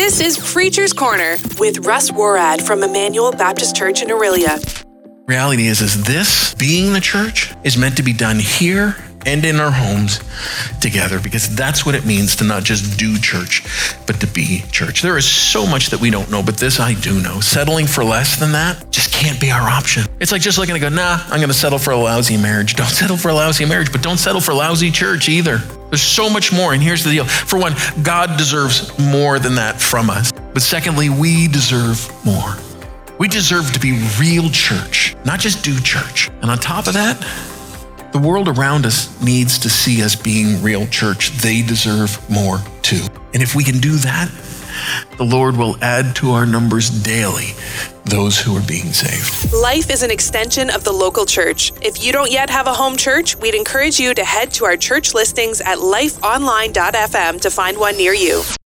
This is Preacher's Corner with Russ Worrad from Emmanuel Baptist Church in Orillia. Reality is this, being the church is meant to be done here and in our homes together, because that's what it means to not just do church, but to be church. There is so much that we don't know, but this I do know. Settling for less than that just can't be our option. It's like just looking to go, I'm going to settle for a lousy marriage. Don't settle for a lousy marriage, but don't settle for lousy church either. There's so much more, and here's the deal. For one, God deserves more than that from us. But secondly, we deserve more. We deserve to be real church, not just do church. And on top of that, the world around us needs to see us being real church. They deserve more too. And if we can do that, the Lord will add to our numbers daily those who are being saved. Life is an extension of the local church. If you don't yet have a home church, we'd encourage you to head to our church listings at lifeonline.fm to find one near you.